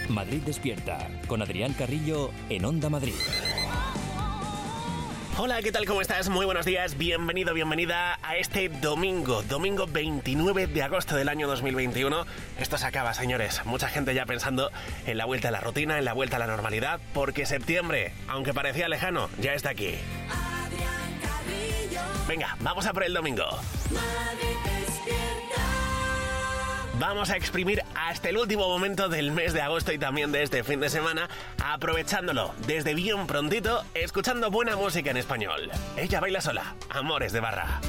Madrid Despierta, con Adrián Carrillo en Onda Madrid. Hola, ¿qué tal? ¿Cómo estás? Muy buenos días, bienvenido, bienvenida a este domingo 29 de agosto del año 2021. Esto se acaba, señores. Mucha gente ya pensando en la vuelta a la rutina, en la vuelta a la normalidad, porque septiembre, aunque parecía lejano, ya está aquí. Venga, vamos a por el domingo. Vamos a exprimir hasta el último momento del mes de agosto y también de este fin de semana, aprovechándolo desde bien prontito, escuchando buena música en español. Ella baila sola, Amores de Barra.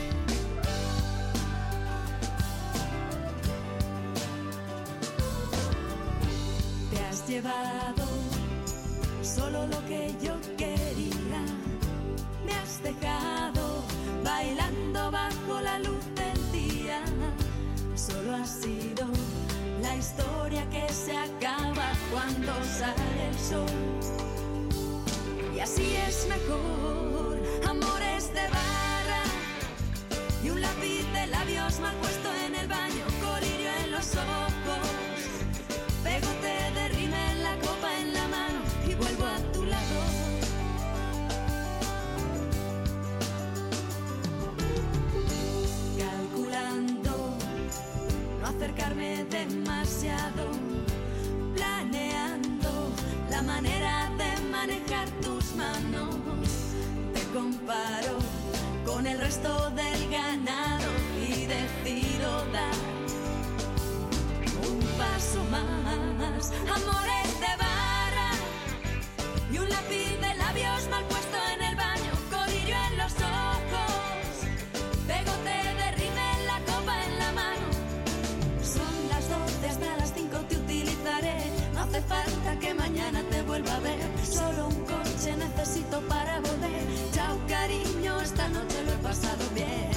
Te has llevado solo lo que yo quería, me has dejado bailando bajo la luz del día. Solo ha sido la historia que se acaba cuando sale el sol. Y así es mejor, amores de barra y un lápiz de labios mal puesto en el baño, colirio en los ojos, pegote de rímel, la copa en la mano y vuelvo a tu lado. Calculando no acercarme demasiado, planeando la manera de manejar tus manos. Te comparo con el resto del ganado y decido dar un paso más. Amores de barra y un lápiz de labios mal puesto en el baño, colirio en los ojos, pegote de rímel, la copa en la mano. Son las 12, hasta las 5 te utilizaré. No hace falta que mañana te vuelva a ver. Solo un coche necesito para volver. Chao cariño, esta noche lo he pasado bien.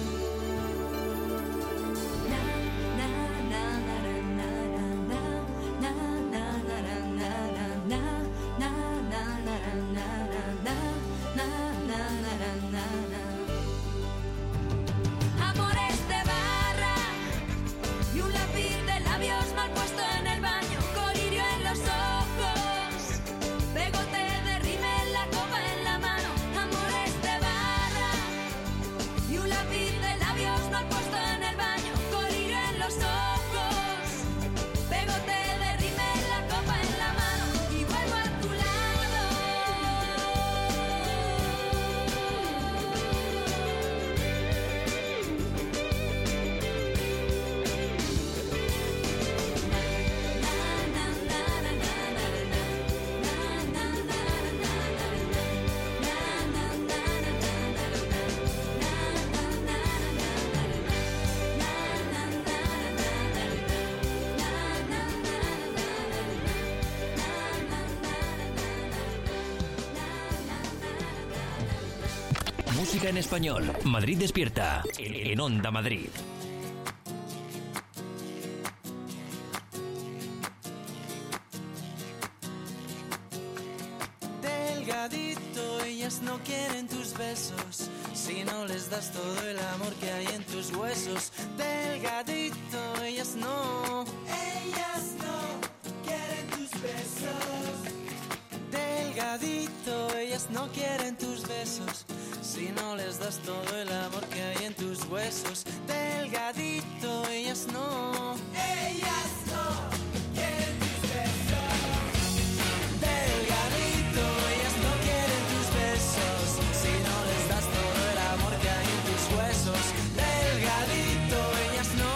Amores de barra y un lápiz de labios mal puesto en el baño, colirio en los ojos, pegote de rímel, la copa en la mano. Amores de barra y un lápiz de labios mal puesto en el baño, colirio en los ojos, pegote de rímel, la copa en la mano y vuelvo a tu lado. Música en español. Madrid Despierta, en Onda Madrid. Delgadito, ellas no quieren tus besos si no les das todo el amor que hay en tus huesos. Delgadito, ellas no quieren tus besos. Delgadito, ellas no quieren tus besos si no les das todo el amor que hay en tus huesos. Delgadito, ellas no quieren tus besos. Delgadito, ellas no quieren tus besos si no les das todo el amor que hay en tus huesos. Delgadito, ellas no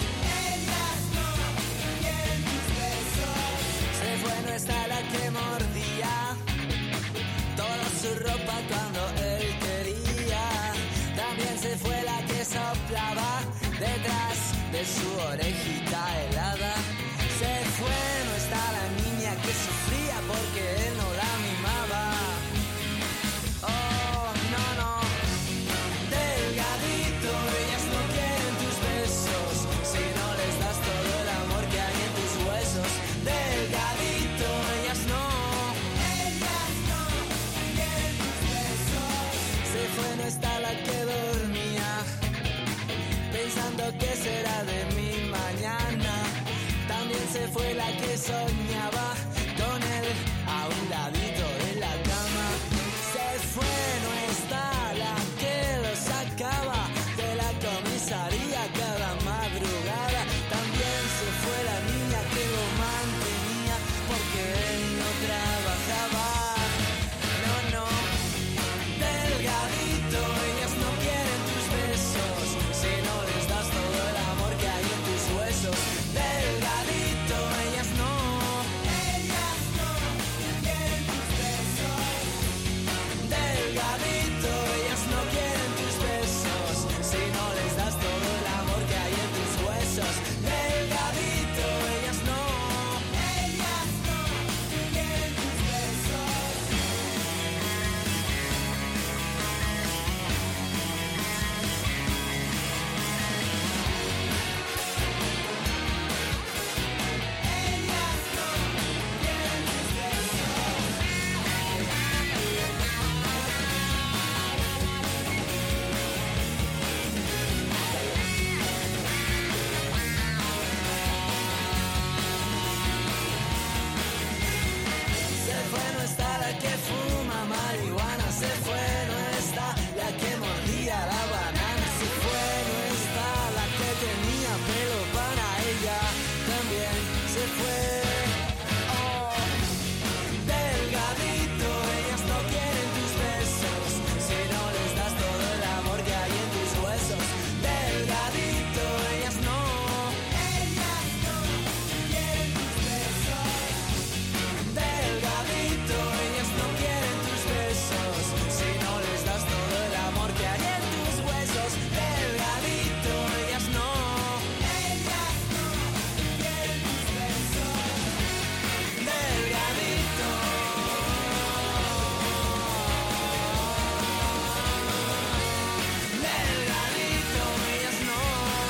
quieren tus besos. Se fue, no está la que mordía toda su ropa cuando él quería. También se fue la que soplaba detrás de su orejita helada. Se fue, no está la niña que sufría porque él no la mimaba. Oh, no, no. Delgadito, ellas no quieren tus besos si no les das todo el amor que hay en tus huesos. Delgadito, ellas no quieren tus besos. Se fue, no está la que dormía pensando qué será de mi mañana. También se fue la que soñaba Se fue, no está la que mordía la banana. Se fue, no está la que tenía pelo para ella. También se fue. Oh, delgadito, ellas no quieren tus besos si no les das todo el amor que hay en tus huesos. Delgadito, ellas no quieren tus besos. Delgadito, ellas no quieren tus besos si no les das todo el amor que hay en tus huesos. Delgadito, ellas no quieren tus besos. Delgadito. Delgadito, ellas no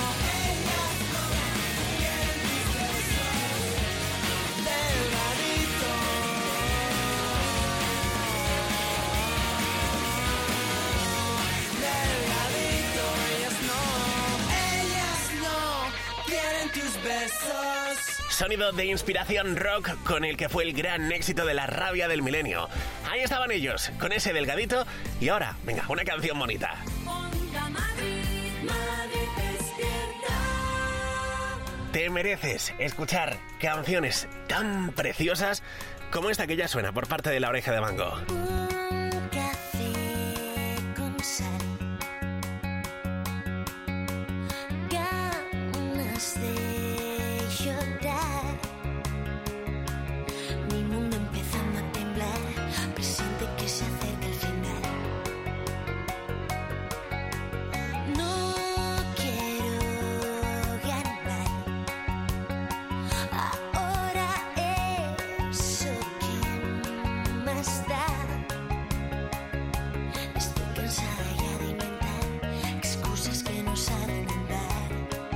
quieren tus besos. Delgadito. Delgadito, ellas no quieren tus besos. Sonido de inspiración rock con el que fue el gran éxito de La Rabia del Milenio. Ahí estaban ellos, con ese delgadito. Y ahora, venga, una canción bonita. Onda Madrid, Madrid despierta. Te mereces escuchar canciones tan preciosas como esta que ya suena por parte de La Oreja de Van Gogh. Un café con sal, ganas de llorar, mi mundo empezando a temblar, presiente que se acerca el final. No quiero ganar, ahora eso que más da. Estoy cansada ya de inventar excusas que no saben andar.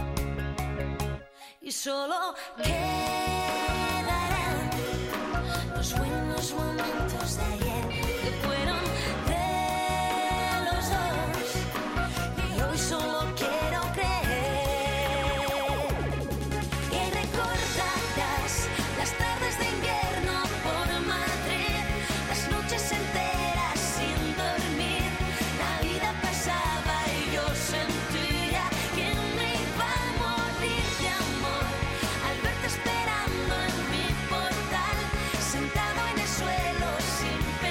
Y solo quedarán los buenos momentos de ayer que fueron de los dos. Y hoy solo quiero creer. Y recordarás las tardes de invierno por Madrid, las noches enteras sin dormir. La vida pasaba y yo sentía que me iba a morir de amor al verte esperando en mi portal, sentado en el suelo sin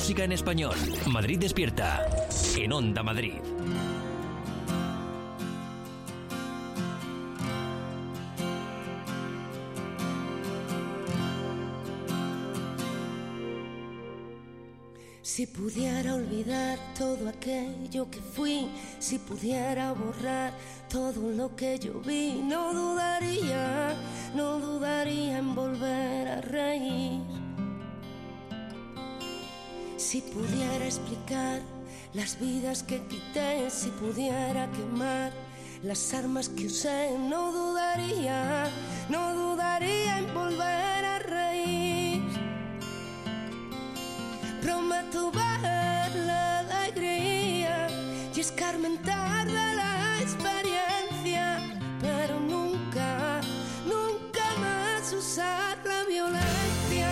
música en español. Madrid Despierta, en Onda Madrid. Si pudiera olvidar todo aquello que fui, si pudiera borrar todo lo que yo vi, no dudaría en volver a reír. Si pudiera explicar las vidas que quité, si pudiera quemar las armas que usé, no dudaría en volver a reír. Prometo ver la alegría y escarmentar de la experiencia, pero nunca más usar la violencia.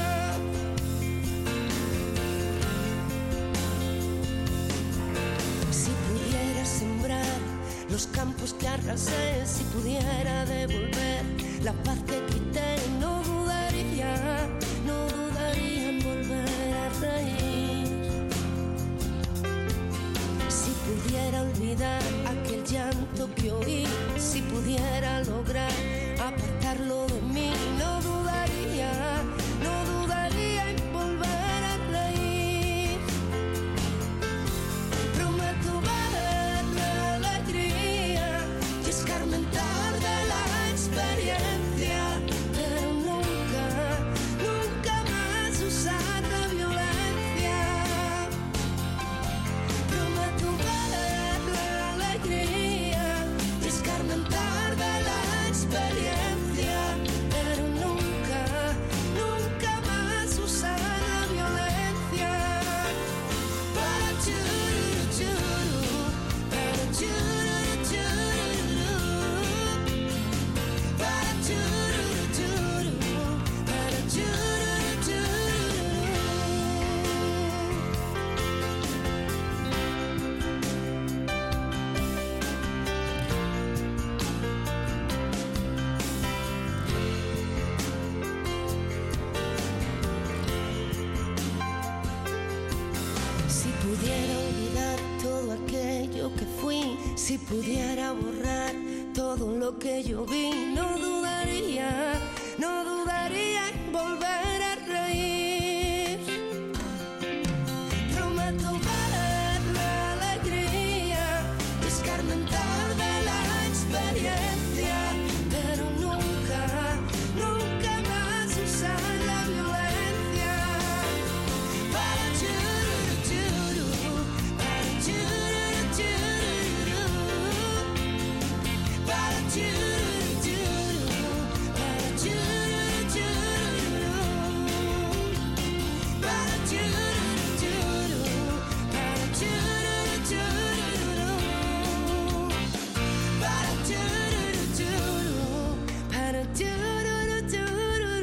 Si pudiera sembrar los campos que arrasé, si pudiera devolver la paz que quité, no dudaría en volver a reír. Si pudiera olvidar aquel llanto que oí, si pudiera lograr apartarlo de mí, no dudaría en volver a reír. Prometo ver la alegría y escarmentar de la experiencia, pero nunca más usar la violencia. Prometo ver la alegría y escarmentar de la experiencia, pero nunca más usar la violencia. Para churu, churu, para churu, churu, para churu, churu, para churu, churu. Si pudiera olvidar todo aquello que fui, si pudiera borrar todo lo que yo vi, no dudaría en volver a reír. Prometo ver la alegría y escarmentar de la experiencia, pero nunca más usar la violencia. Para churu, churu, para churu, churu, para churu, churu, para churu, churu, para churu, churu, para churu, churu, para churu, churu, para churu, churu.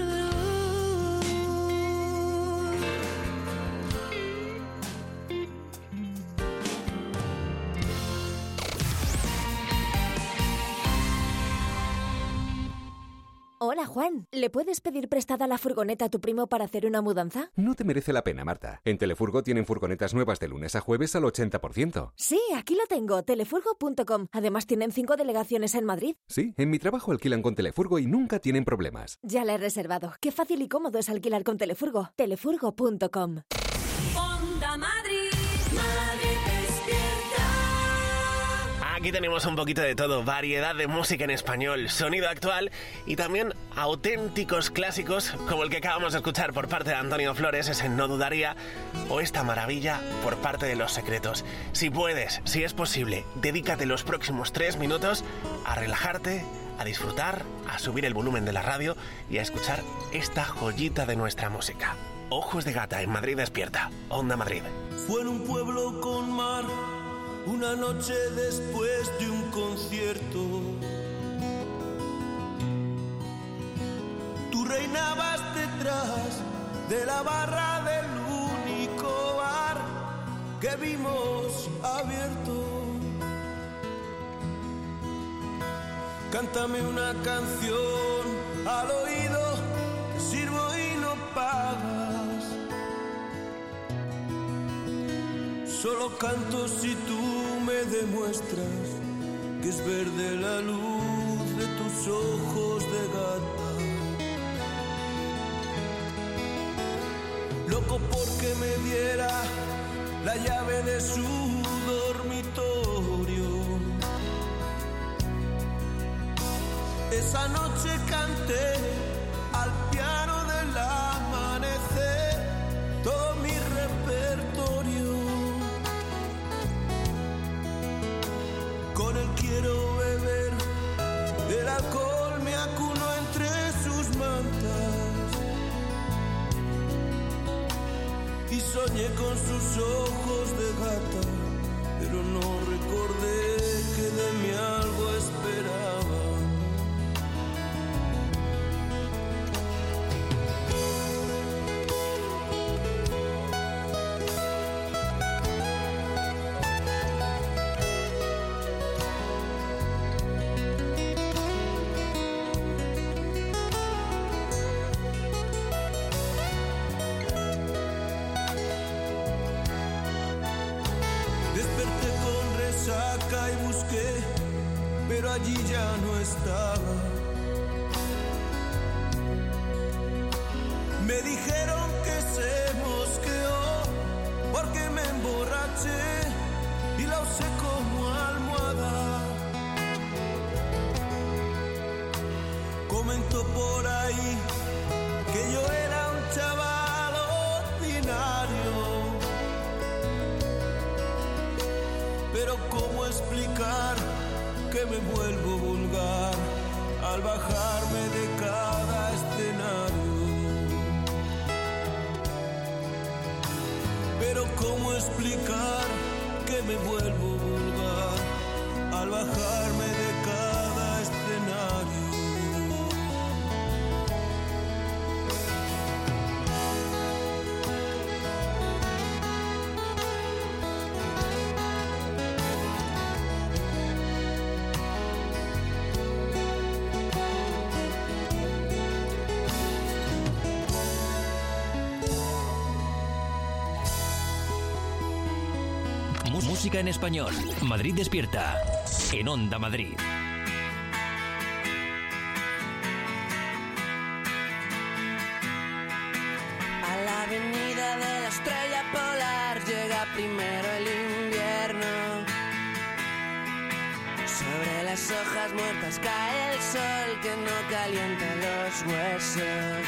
Hola, Juan. ¿Le puedes pedir prestada la furgoneta a tu primo para hacer una mudanza? No te merece la pena, Marta. En Telefurgo tienen furgonetas nuevas de lunes a jueves al 80%. Sí, aquí lo tengo, telefurgo.com. Además tienen 5 delegaciones en Madrid. Sí, en mi trabajo alquilan con Telefurgo y nunca tienen problemas. Ya la he reservado. Qué fácil y cómodo es alquilar con Telefurgo. Telefurgo.com. Onda Madrid, Madrid despierta. Aquí tenemos un poquito de todo, variedad de música en español, sonido actual y también auténticos clásicos como el que acabamos de escuchar por parte de Antonio Flores, ese No Dudaría, o esta maravilla por parte de Los Secretos. Si puedes, si es posible, dedícate los próximos 3 minutos a relajarte, a disfrutar, a subir el volumen de la radio y a escuchar esta joyita de nuestra música. Ojos de Gata en Madrid Despierta, Onda Madrid. Fue en un pueblo con mar, una noche después de un concierto. Tú reinabas detrás de la barra del único bar que vimos abierto. Cántame una canción al oído, te sirvo y no pagas. Solo canto si tú me demuestras que es verde la luz de tus ojos de gata. Loco porque me diera la llave de su dormitorio. Esa noche canté al piano del amanecer todo mi repertorio. Con él quiero beber, el alcohol me acuno entre sus mantas y soñé con sus ojos de gata, pero no recordé que de mí algo esperaba. Y busqué, pero allí ya no estaba. Me dijeron que se mosqueó porque me emborraché y la usé como almohada. Comentó por ahí que yo era un chaval ordinario. Pero ¿cómo explicar que me vuelvo vulgar al bajarme de cada escenario? Pero ¿cómo explicar que me vuelvo vulgar al bajarme de cada escenario? Música en español. Madrid despierta. En Onda Madrid. A la avenida de la estrella polar llega primero el invierno. Sobre las hojas muertas cae el sol que no calienta los huesos.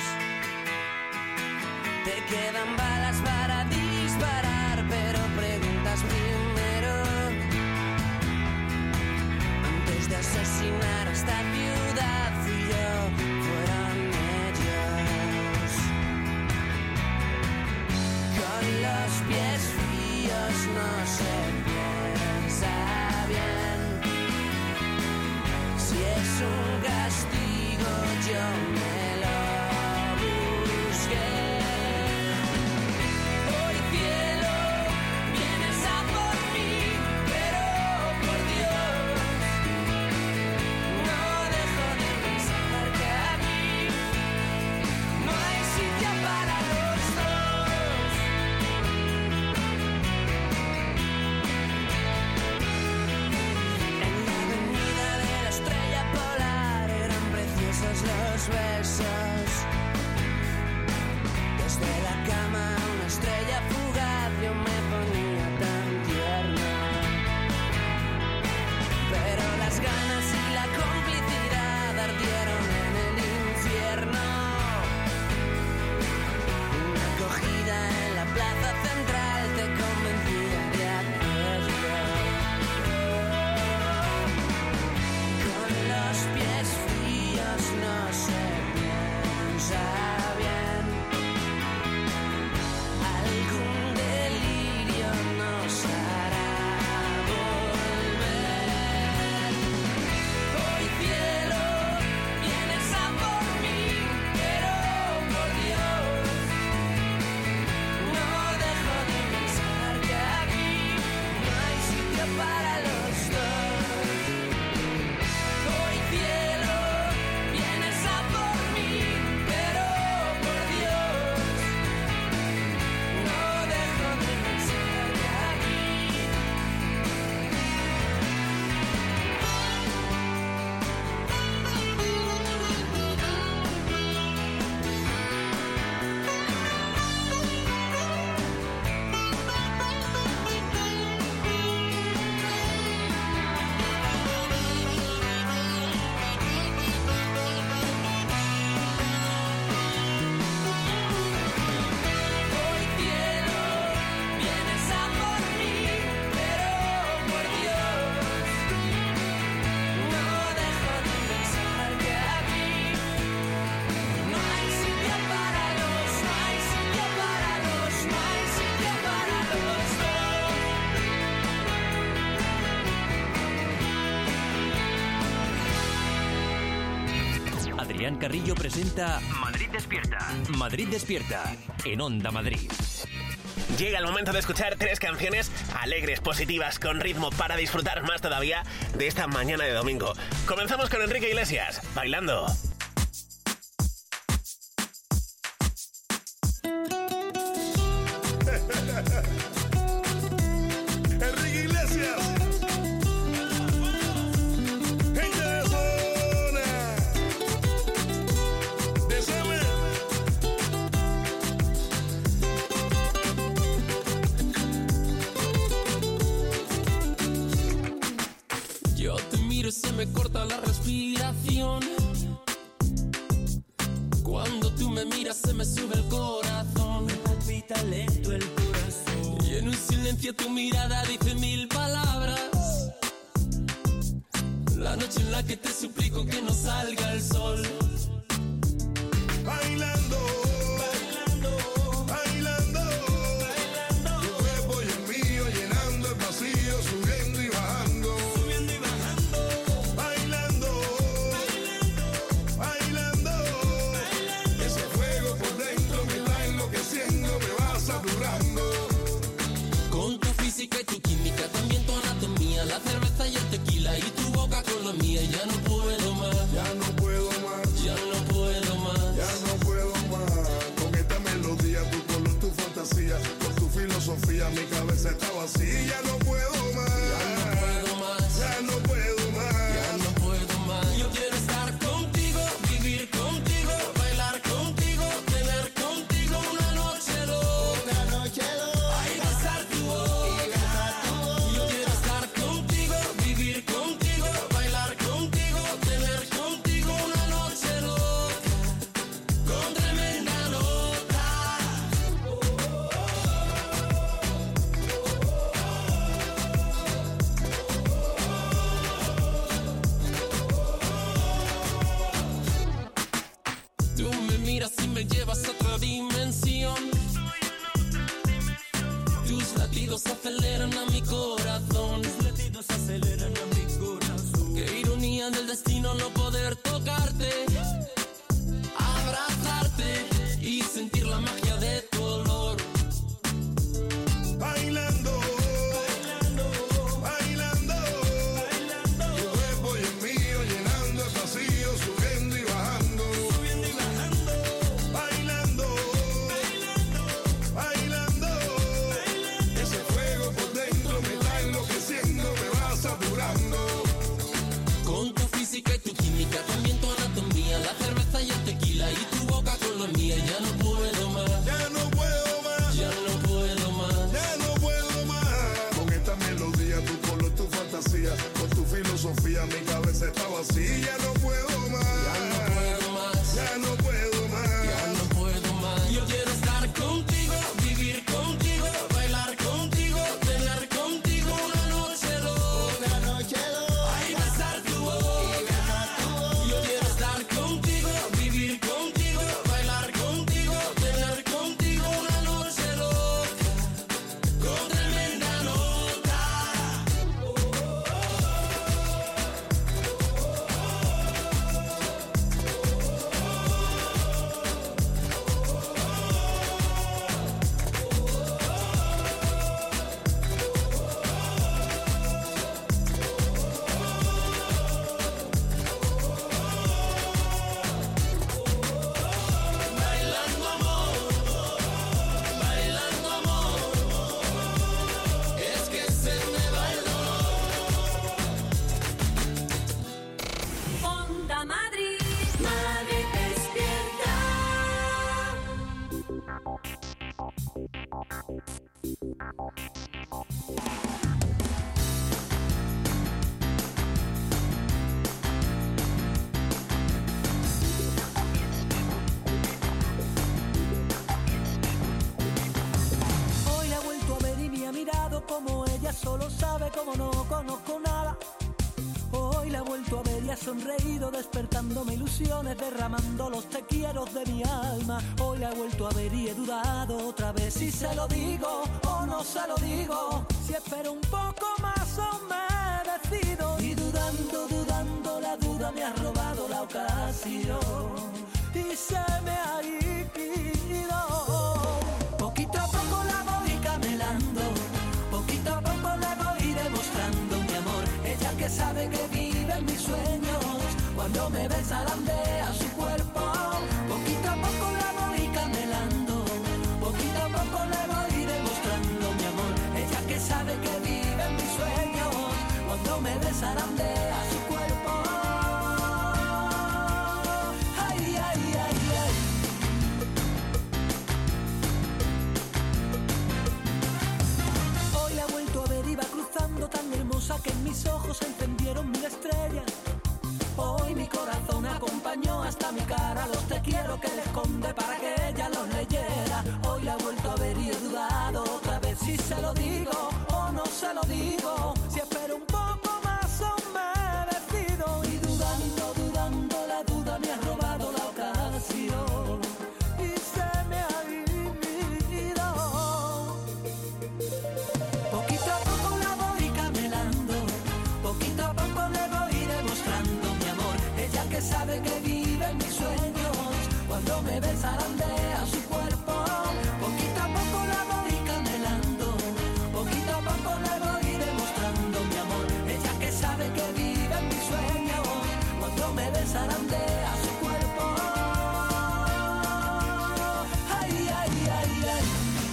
Te quedan balas para disparar, pero preguntas primero antes de asesinar a esta ciudad. Fui yo, fueron ellos. Con los pies fríos no se piensa bien. Si es un castigo yo me lo busqué. Los besos desde la cama, una estrella fugaz, yo me ponía tan tierno, pero las ganas y la complicidad ardieron en el infierno. Una acogida en la plaza central te convencía de hacerlo. Con los pies fríos no se piensa bien. Adrián Carrillo presenta Madrid Despierta. Madrid Despierta, en Onda Madrid. Llega el momento de escuchar 3 canciones alegres, positivas, con ritmo para disfrutar más todavía de esta mañana de domingo. Comenzamos con Enrique Iglesias, Bailando. Enrique Iglesias. Se me corta la respiración. Cuando tú me miras se me sube el corazón. Me palpita lento el corazón. Y en un silencio tu mirada dice 1000 palabras. La noche en la que te suplico que no salga el sol. Bailando, bailando, bailando, bailando. Tu cuerpo y el mío llenando el vacío, subiendo y bajando. Con tu física y tu química, también tu anatomía, la cerveza y el tequila y tu boca con la mía. Ya no puedo más, ya no puedo más, ya no puedo más, ya no puedo más. Con esta melodía, tu color, tu fantasía, con tu filosofía, mi cabeza está vacía. Ya no puedo más, ya no puedo más, ya no puedo más, ya no puedo más. Yo quiero estar contigo, vivir contigo, bailar contigo, tener contigo una noche loca, una noche loca. Me llevas a otra dimensión. Tus latidos aceleran a mi corazón. Tus latidos aceleran a mi corazón. Qué ironía del destino no poder tocarte, abrazarte y sentir la magia de tu olor. Bailando, bailando, bailando, bailando. Tu cuerpo y el mío llenando el vacío, subiendo y bajando. Con tu física y tu química, también tu anatomía, la cerveza y el tequila y tu boca con la mía. Ya no puedo más, ya no puedo más, ya no puedo más, ya no puedo más. Con esta melodía, tu color, tu fantasía, con tu filosofía, mi cabeza está vacía. Ya no puedo más, ya no puedo más, ya no puedo más, ya no puedo más. Yo quiero estar contigo, vivir contigo, bailar contigo, tener contigo una noche loca, una noche loca. Ay, besar tu boca. Yo quiero estar contigo, vivir contigo, bailar contigo, tener contigo una noche loca, con tremenda nota. Bailando amor, es que se me va el dolor. Onda Madrid, Madrid despierta. Hoy la he vuelto a ver y me ha mirado como ella solo sabe, como no conozco nada. Hoy la he vuelto a ver y ha sonreído, despertándome ilusiones, derramando los te quiero de mi alma. Hoy la he vuelto a ver y he dudado otra vez si se lo digo o no se lo digo, si espero un poco más o me decido. Y dudando, dudando, la duda me ha robado la la ocasión y se me ha ido. Poquito a poco la voy camelando, poquito a poco le voy demostrando mi amor. Ella que sabe que vive en mis sueños, cuando me ve zarandea su cuerpo. Poquito a poco la voy camelando, poquito a poco le voy demostrando mi amor. Ella que sabe que vive en mis sueños, cuando me ve zarandea su cuerpo. Ay, ay, ay, ay. Hoy la he vuelto a ver, iba cruzando tan hermosa que en mis ojos se encendieron 1000 estrellas. Hoy mi corazón acompañó hasta mi cara los te quiero que le esconde para que ella los leyera. Hoy la he vuelto a ver y he dudado otra vez si se lo digo o no se lo digo, si espero un poco más o me decido. Y dudando, dudando, la duda me ha robado la ocasión y se me ha ido. Poquito a poco la voy camelando, poquito a poco le voy demostrando mi amor. Ella que sabe que vive en mis sueños, cuando me ve zarandea su cuerpo. Poquito a poco la voy camelando, poquito a poco le voy demostrando mi amor. Ella que sabe que vive en mis sueños, cuando me ve zarandea su cuerpo. Ay, ay, ay, ay.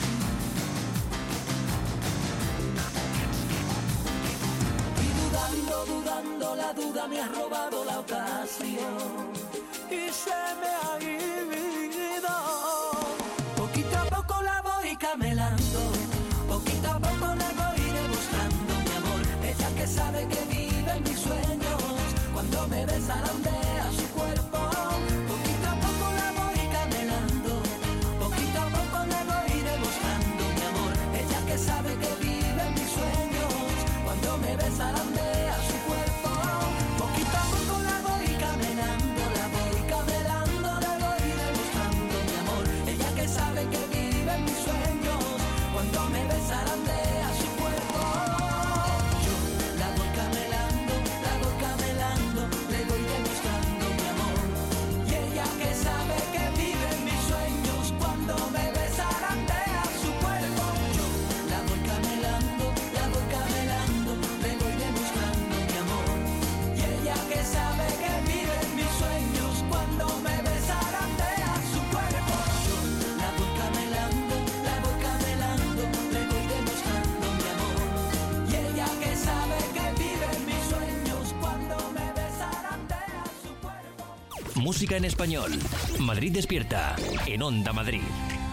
Y dudando, dudando, la duda me ha robado la ocasión y se me ha ido. Poquito a poco la voy camelando, poquito a poco le voy demostrando mi amor. Ella que sabe que vive en mis sueños, cuando me ve zarandea su cuerpo. Poquito a poco la voy camelando, poquito a poco le voy demostrando mi amor. Ella que sabe que vive en mis sueños, cuando me ve zarandea su cuerpo. Poquito a poco la voy camelando, la voy camelando, le voy demostrando mi amor. Ella que sabe que vive en mis sueños, cuando me ve zarandea su cuerpo. Yo la voy camelando, le voy demostrando mi amor. Y ella que sabe que vive en mis sueños, cuando me ve zarandea su cuerpo. Yo la voy camelando, le voy demostrando mi amor. Y ella que sabe que vive en mis sueños, cuando me ve zarandea su cuerpo. Yo la voy camelando, le voy demostrando mi amor. Y ella que sabe que vive en mis sueños, cuando me ve zarandea su cuerpo. Música en español. Madrid Despierta. En Onda Madrid.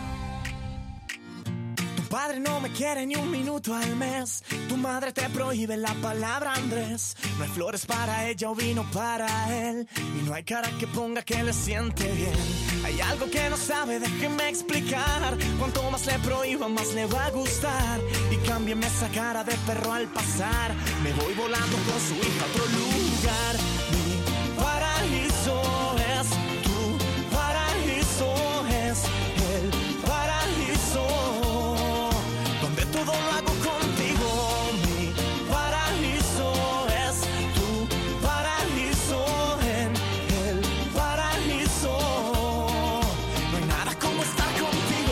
Tu padre no me quiere ni un minuto al mes. Tu madre te prohíbe la palabra Andrés. No hay flores para ella o vino para él. Y no hay cara que ponga que le siente bien. Hay algo que no sabe, déjeme explicar. Cuanto más le prohíba, más le va a gustar. Y cámbiame esa cara de perro al pasar. Me voy volando con su hija a otro lugar. Mi paraíso es tu paraíso, es el paraíso donde todo lo hago contigo. Mi paraíso es tu paraíso, en el paraíso no hay nada como estar contigo.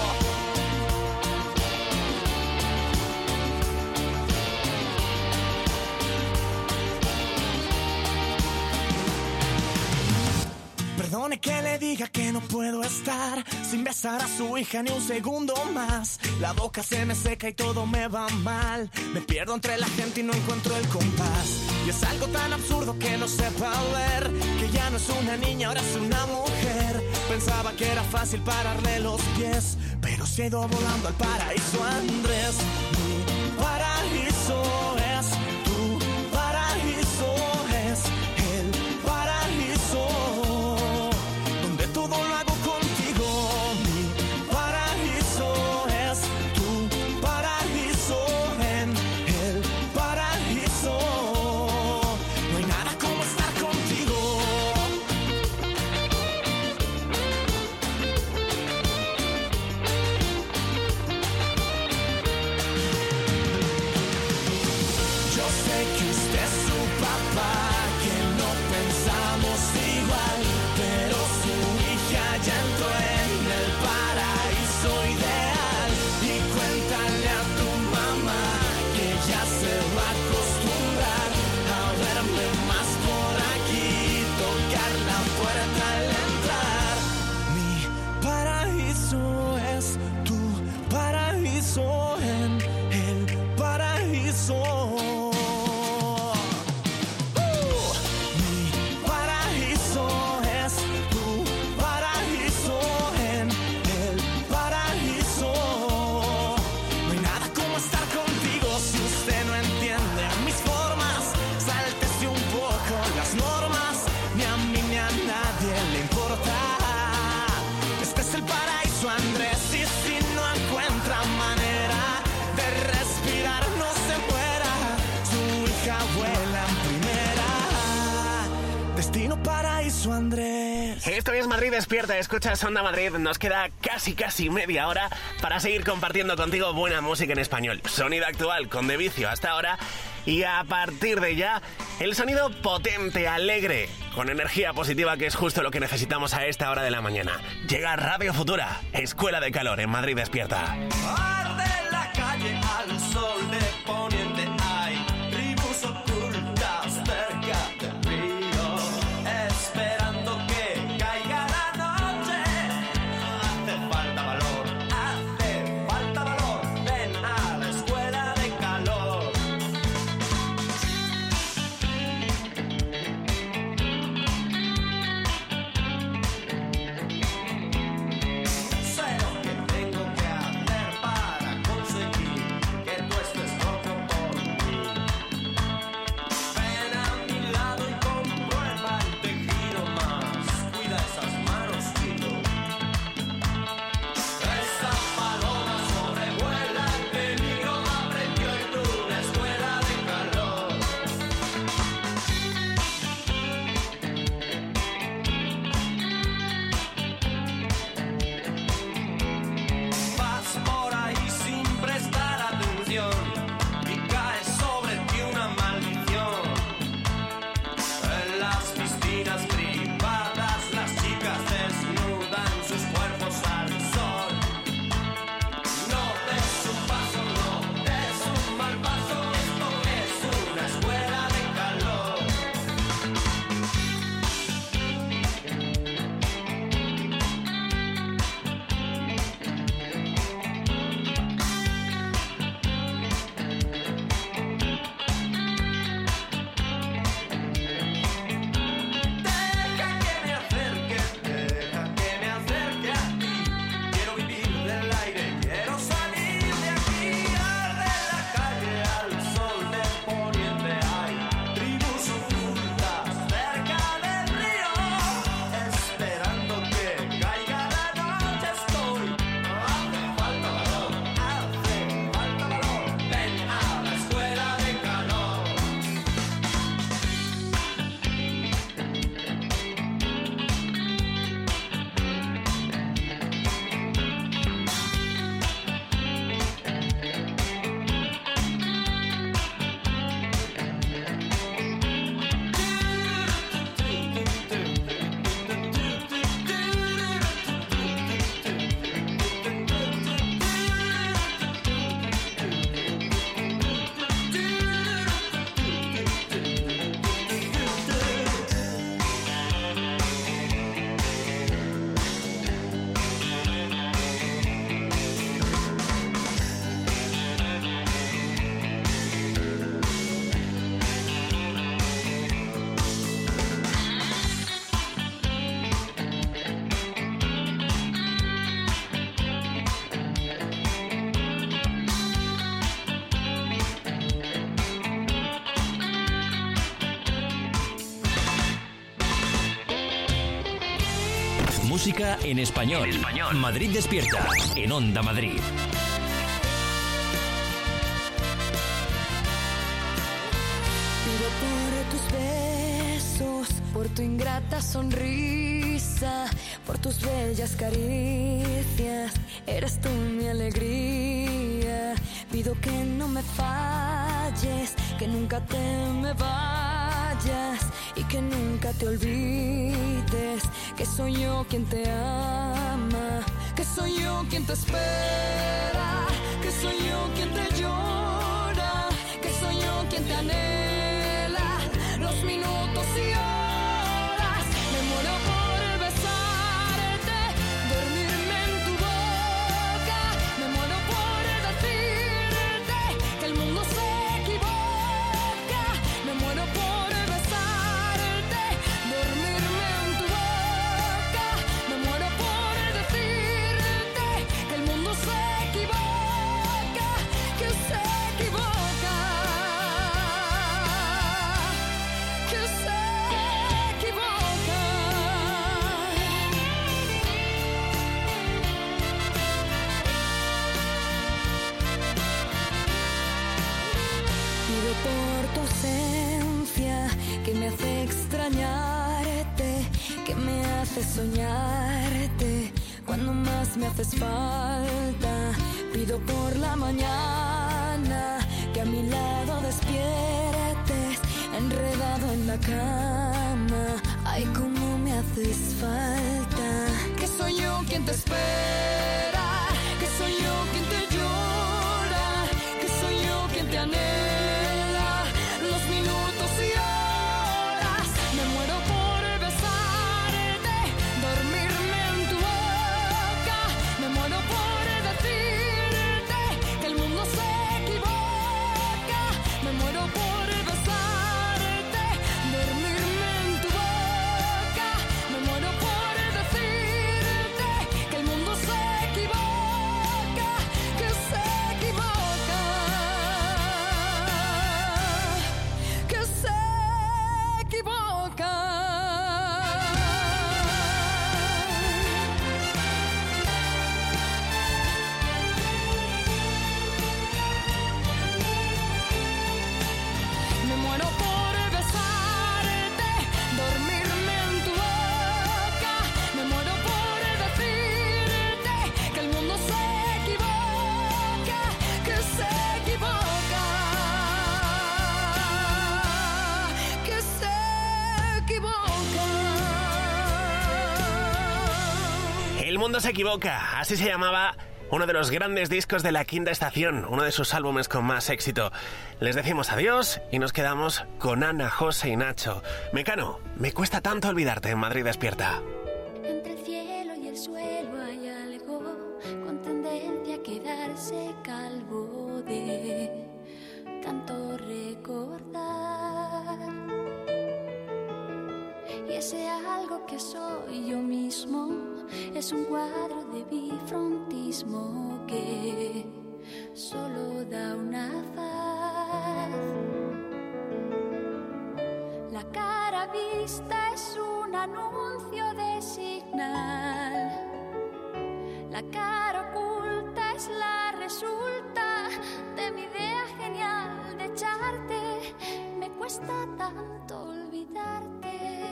Perdone que le diga que no puedo estar sin besar a su hija ni un segundo más. La boca se me seca y todo me va mal. Me pierdo entre la gente y no encuentro el compás. Y es algo tan absurdo que no sepa ver que ya no es una niña, ahora es una mujer. Pensaba que era fácil pararle los pies, pero se ha ido volando al paraíso Andrés. Mi paraíso es tu paraíso, es el paraíso donde todo lo hago contigo. Mi paraíso es tu paraíso, en el paraíso no hay nada como estar contigo. su Andrés. Esto es Madrid Despierta, escuchas Onda Madrid. Nos queda casi media hora para seguir compartiendo contigo buena música en español. Sonido actual con De Vicio hasta ahora. Y a partir de ya, el sonido potente, alegre, con energía positiva, que es justo lo que necesitamos a esta hora de la mañana. Llega Radio Futura, Escuela de Calor en Madrid Despierta. Arde la calle al sol de poniente, hay tribus ocultas cerca del río, esperando que caiga la noche. Hace falta valor, ven a la escuela de calor. Sé lo que tengo que hacer para conseguir que tú estés loco por mí. Ven a mi lado y comprueba el tejido más. Cuida esas manos, chico. Esa paloma sobrevuela el peligro, aprendió en una escuela de calor. Vas por ahí sin prestar atención y cae sobre ti una maldición. En las piscinas privadas las chicas desnudan sus cuerpos al sol. No des un paso, no des un mal paso, esto es una escuela de calor. Deja que me acerque a ti. Quiero vivir del aire, quiero salir de aquí. Arde la calle al sol de poniente, hay tribus ocultas cerca del río, esperando que caiga la noche. Estoy, hace falta valor, ven a la escuela de calor. Música en español. Madrid Despierta en Onda Madrid. Pido por tus besos, por tu ingrata sonrisa, por tus bellas caricias. Eres tú mi alegría. Pido que no me falles, que nunca te me vayas y que nunca te olvides que soy yo quien te ama, que soy yo quien te espera, que soy yo quien te llora, que soy yo quien te anhela los minutos y horas. Me muero por besarte, dormirme en tu boca. Me muero por decirte que el mundo se equivoca. Me muero por besarte, dormirme en tu boca. Me muero por decirte que el mundo se equivoca, que se equivoca, que se equivoca. Pido por tu ausencia que me hace extrañarte, haces soñarte cuando más me haces falta. Pido por la mañana que a mi lado despiertes, enredado en la cama. Ay, cómo me haces falta. Que soy yo quien te espera, que soy yo quien te llora, que soy yo quien te anhela los minutos y horas. Me muero por besarte, dormirme en tu boca. Me muero por decirte que el mundo se equivoca. Me muero por besarte, dormirme en tu boca. Me muero por decirte que el mundo se equivoca, que se equivoca, que se equivoca. Me muero por besarte, dormirme en tu boca. Me muero por decirte que el mundo se equivoca, que se equivoca, que se equivoca. El mundo se equivoca, así se llamaba uno de los grandes discos de La Quinta Estación, uno de sus álbumes con más éxito. Les decimos adiós y nos quedamos con Ana, José y Nacho. Mecano, me cuesta tanto olvidarte en Madrid Despierta. Entre el cielo y el suelo hay algo con tendencia a quedarse calvo de tanto recordar. Y ese algo que soy yo mismo es un cuadro de bifrontismo que solo da una faz. La cara vista es un anuncio de señal. La cara oculta es la resulta de mi idea genial de echarte. Me cuesta tanto olvidarte.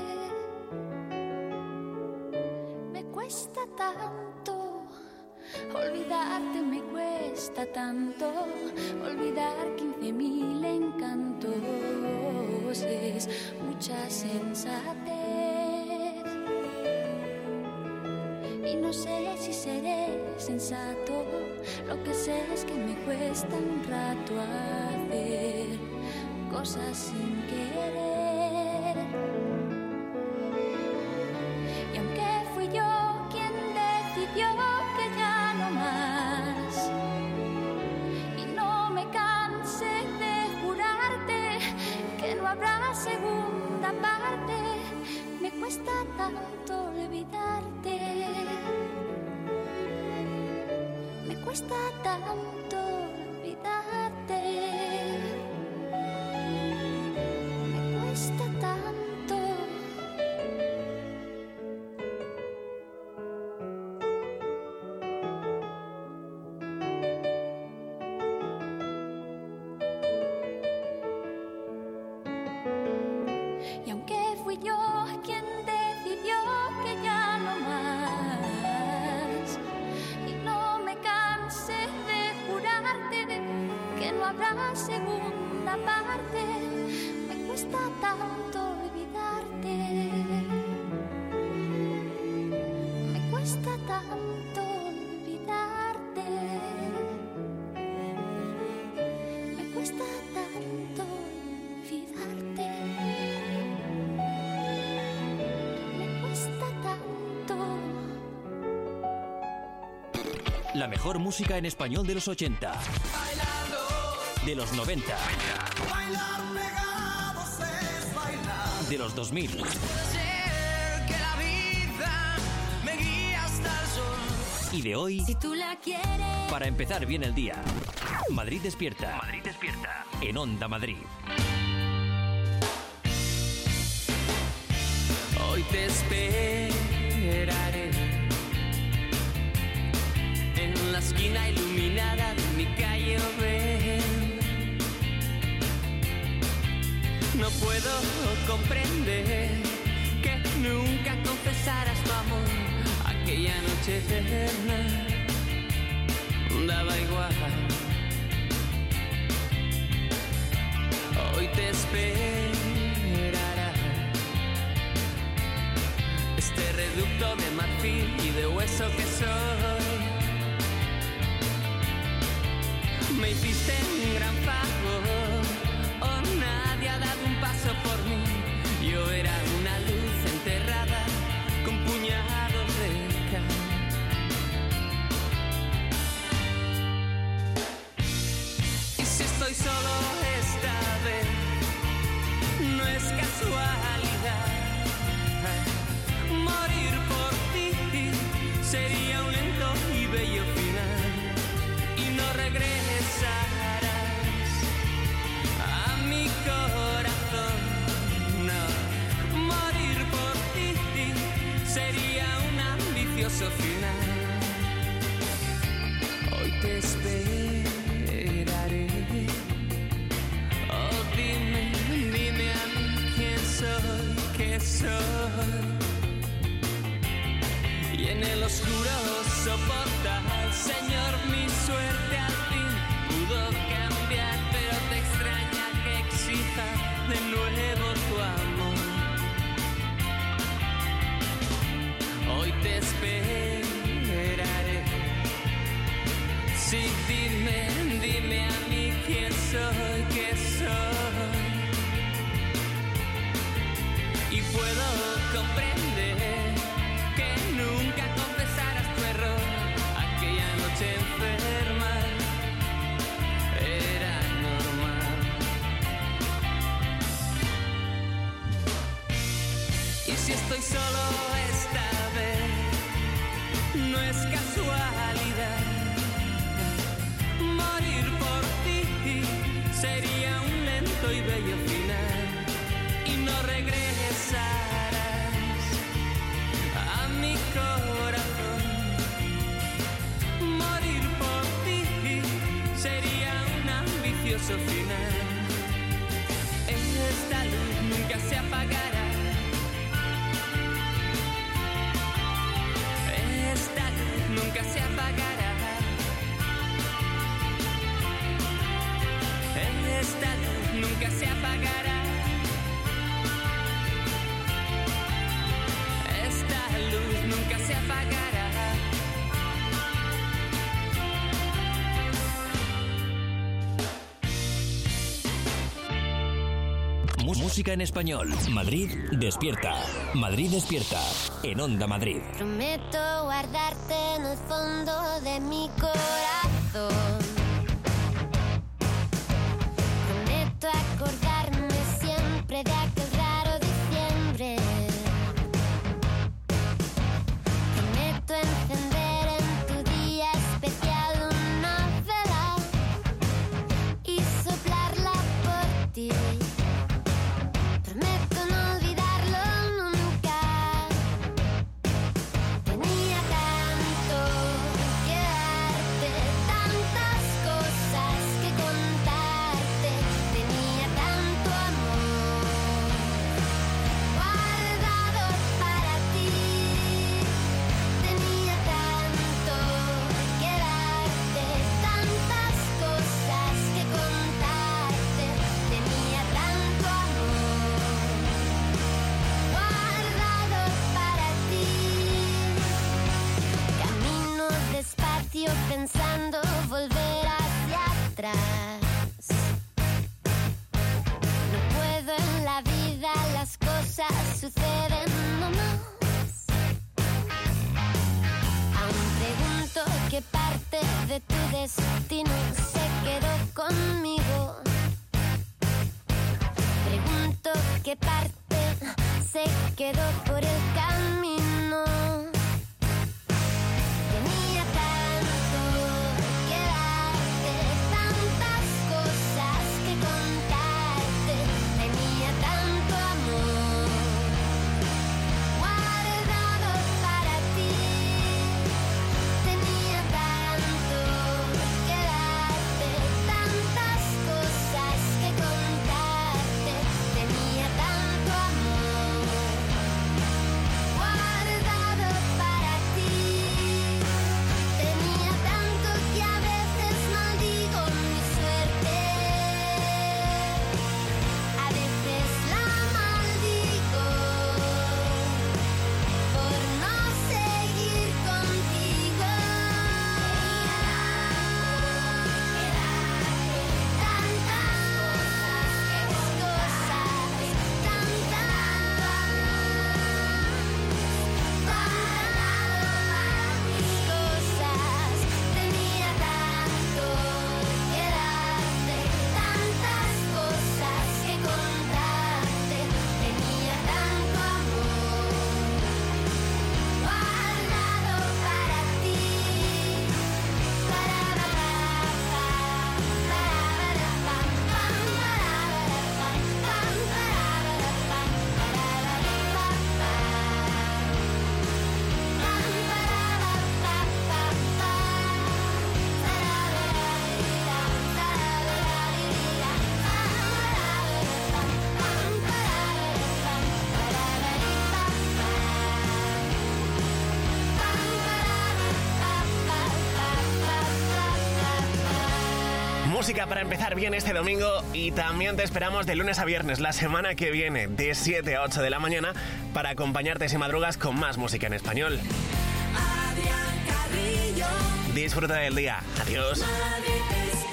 Me cuesta tanto olvidarte, me cuesta tanto olvidar 15.000 encantos. Es mucha sensatez y no sé si seré sensato. Lo que sé es que me cuesta un rato hacer cosas sin querer. Y aunque fui yo quien decidió que ya no más, y no me cansé de jurarte que no habrá segunda parte, me cuesta tanto olvidarte. Me cuesta tanto olvidarte. Me cuesta tanto. Y aunque fui yo quien decidió que ya no más, y no me cansé de jurarte que no habrá segunda parte, me cuesta tanto olvidarte. Me cuesta tanto olvidarte. Me cuesta tanto olvidarte. Me cuesta tanto. La mejor música en español de los 80, de los 90, de los 2000 que la vida me guía hasta el sol. y de hoy, Si tú la quieres. para empezar bien el día. Madrid Despierta. Madrid Despierta. En Onda Madrid. Hoy te esperaré en la esquina iluminada de mi calle Oven. No puedo comprender que nunca confesé confesaras tu amor aquella noche eterna, daba igual. Hoy te esperará este reducto de marfil y de hueso que soy. Me hiciste un gran favor, oh, nadie ha dado un paso por mí. Yo era una luz enterrada con puñados de cal. Y si estoy solo esta vez, no es casualidad. Morir por ti sería un lento y bello final. Y no regresarás a mi corazón, no. Morir por ti sería un ambicioso final. Hoy te esperaré. Oh, dime, dime a mí quién soy, qué soy. Y en el oscuro soportar, Señor, mi suerte al fin pudo cambiar, pero te extraña que exija de nuevo tu amor. Hoy te esperaré. Sí, dime, dime a mí quién soy, qué soy. Y puedo comprender que nunca confesaras tu error aquella noche enferma. Era normal. Y si estoy solo esta vez, no es casualidad. Morir por ti sería un lento y bello final. Y no regresarás a mi corazón. Morir por ti sería un ambicioso final. Esta luz nunca se apagará. Esta luz nunca se apagará. Esta luz nunca se apagará. Esta luz nunca se apagará. Música en español. Madrid despierta. Madrid despierta. En Onda Madrid. Prometo guardarte en el fondo de mi corazón. Prometo acordarme siempre de aquel raro diciembre. Prometo encender en tu día especial una vela y soplarla por ti. Prometo no olvidarlo nunca. Tenía tanto que darte, tantas cosas que contarte. Tenía tanto amor guardado para ti. Tenía tanto que darte, tantas cosas que contarte. Tenía tanto amor guardado para ti. Camino despacio pensando volver hacia atrás. No puedo en la vida, las cosas suceden nomás. Aún pregunto qué parte de tu destino se quedó conmigo. Pregunto qué parte se quedó por el camino. Tenía tanto que darte, tantas cosas que contarte. Tenía tanto amor guardado para ti. Tenía tanto que darte, tantas cosas que contarte. Tenía tanto amor música para empezar bien este domingo y también te esperamos de lunes a viernes la semana que viene de 7 a 8 de la mañana para acompañarte si madrugas con más música en español. Adrián Carrillo. Disfruta del día. Adiós. Madrid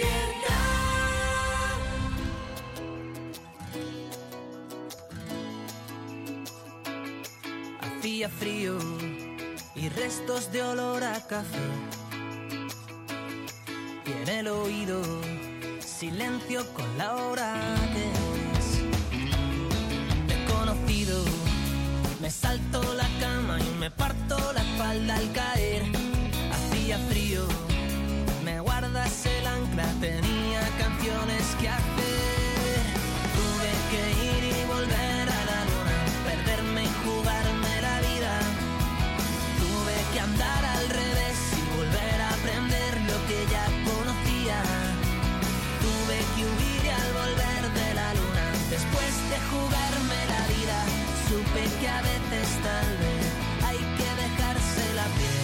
despierta. Hacía frío y restos de olor a café. Y en el oído, silencio con la hora que es. Desconocido, me salto la cama y me parto la espalda al caer. Hacía frío, me guardas el ancla, tenía canciones que hacer. Tuve que ir y volver a la luna, perderme y jugarme la vida. Tuve que andar al revés y volver a aprender lo que ya conocía. Tuve que huir y al volver de la luna, después de jugarme la vida, supe que a veces tal vez hay que dejarse la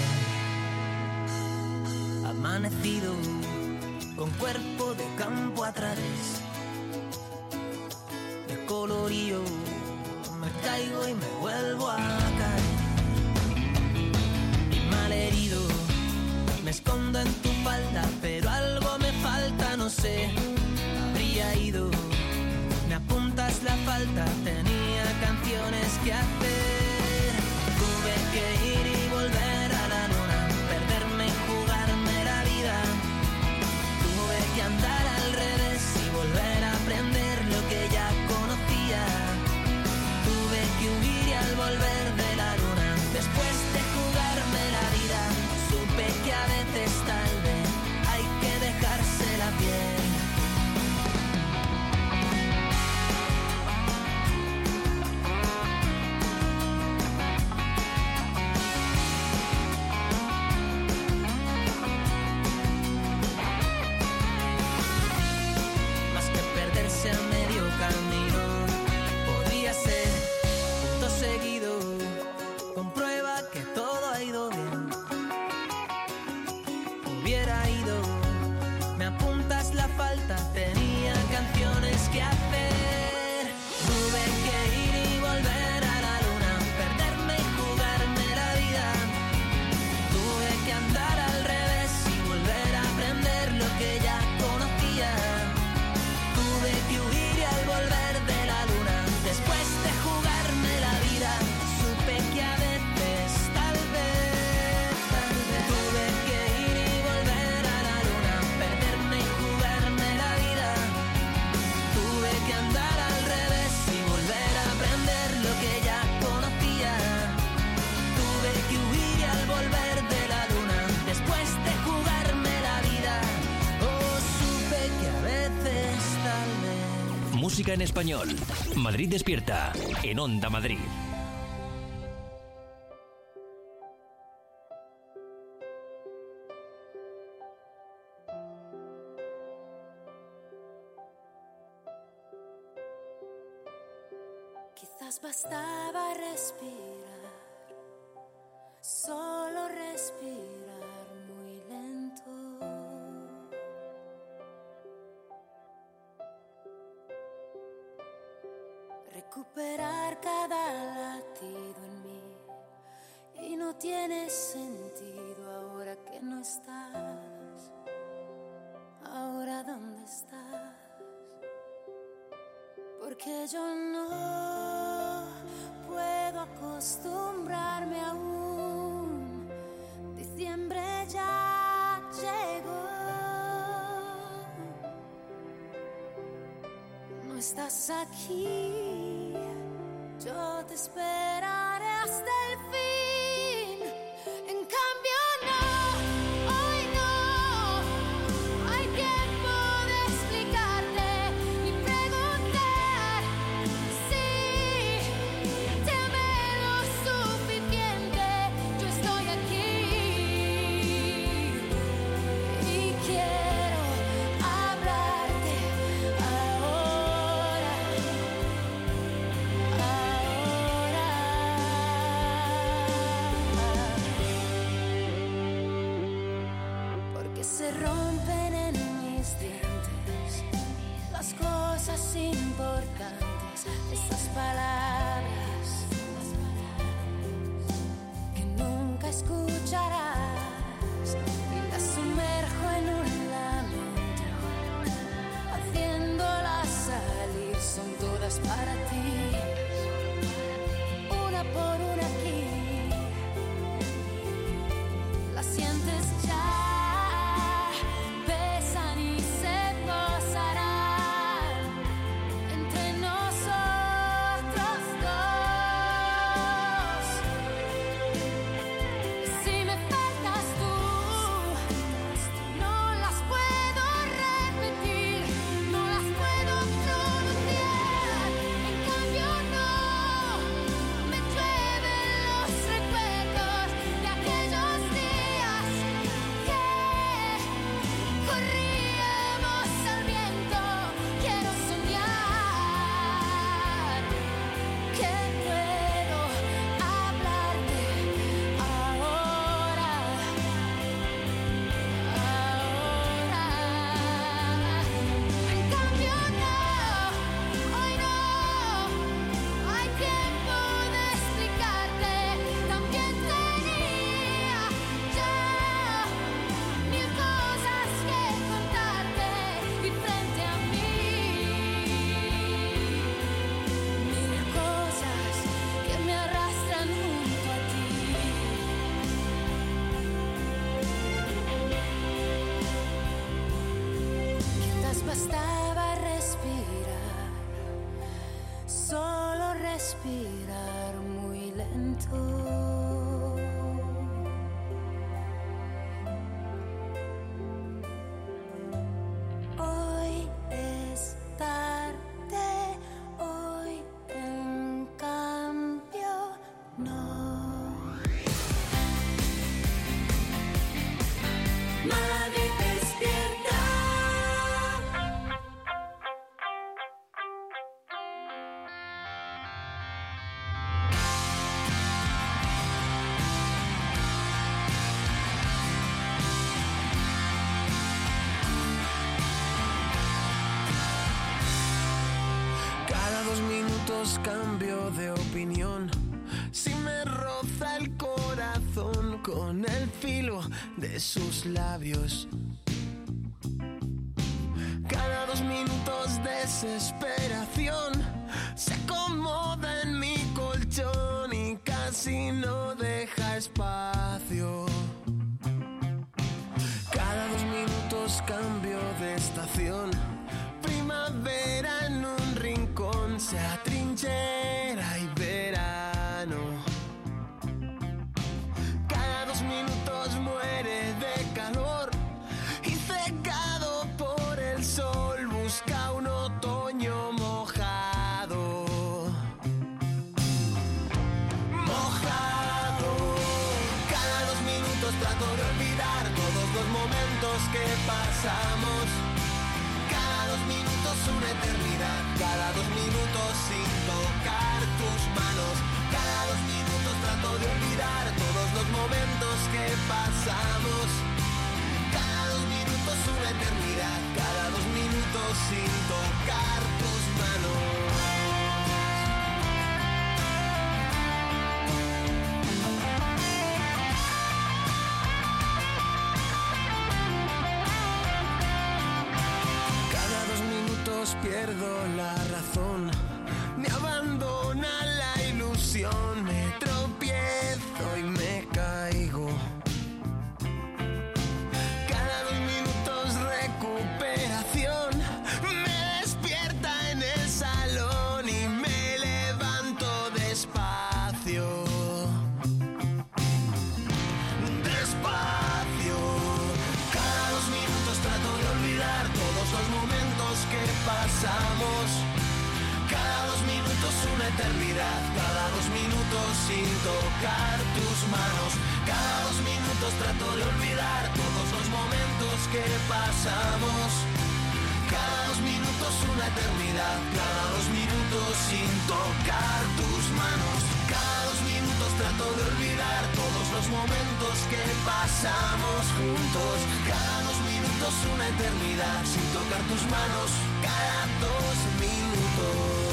piel. Amanecido con cuerpo de campo a través, descolorido, me caigo y me vuelvo a caer. Malherido, me escondo en tu falda, pero algo me falta, no sé. Habría ido, me apuntas la falta, tenía canciones que hacer. Tuve que ir y volver a la luna, perderme y jugarme la vida. Tuve que andar al revés y volver a aprender lo que ya conocía. Tuve que huir y al volver de la luna, después de jugarme la vida, supe que a veces tal vez hay que dejarse la piel. Más que perderse a medio camino, podría ser punto seguido, comprueba que todo ha ido bien. Hubiera ido, me apuntas la falta, tenía canciones que hacer. Tuve que ir y volver a la luna, perderme y jugarme la vida. Tuve que andar al revés y volver a aprender lo que ya conocía. Tuve que huir y al volver de la luna, después de jugarme la vida, supe que a veces tal vez tuve que ir y volver a la luna, perderme y jugarme la vida. Tuve que andar al revés y volver a aprender lo que ya conocía. Tuve que huir y al volver de la luna, después de jugarme la vida, oh, supe que a veces tal vez. Música en español. Madrid despierta. En Onda Madrid. Quizás bastaba respirar, solo respirar muy lento. Recuperar cada latido en mí, y no tiene sentido ahora que no estás. Ahora ¿dónde estás? Porque yo no puedo acostumbrarme aún. Diciembre ya llegó. No estás aquí, yo te esperaré hasta el fin. En cambio no, hoy no hay tiempo de explicarte ni preguntar si te amé lo suficiente. Yo estoy aquí y quiero hablarte ahora. Porque se rompen en mis dientes instantes, esas palabras que nunca escucharás, y las sumerjo en un lamento, haciéndolas salir, son todas para ti, una por una aquí, las sientes ya. Bastaba respirar, solo respirar muy lento. Hoy es tarde, hoy en cambio no. Nadie despierta. Cambio de opinión, si me roza el corazón con el filo de sus labios. Cada 2 minutos desesperación se acomoda en mi colchón y casi no deja espacio. Cada 2 minutos cambio de estación, primavera en un rincón se atrinchera y verano. Cada 2 minutos muere de calor y cegado por el sol busca un otoño mojado. Mojado. Cada 2 minutos trato de olvidar todos los momentos que pasamos. Cada 2 minutos una eternidad, cada 2 minutos sin tocar tus manos. Cada 2 minutos trato de olvidar todos los momentos que pasamos. Cada 2 minutos una eternidad, cada 2 minutos sin tocar tus manos. Pierdo la razón, me abandona la ilusión, me tropiezo y me caigo. Cada 2 minutos recuperación, me despierta en el salón y me levanto despacio. Despacio. Cada 2 minutos trato de olvidar todos los momentos que pasamos. Cada 2 minutos una eternidad, cada 2 minutos sin tocar tus manos. Cada 2 minutos trato de olvidar todos los momentos que pasamos. Cada 2 minutos una eternidad, cada 2 minutos sin tocar tus manos. Cada 2 minutos trato de olvidar todos los momentos que pasamos juntos. Cada 2 minutos una eternidad sin tocar tus manos. Cada 2 minutos.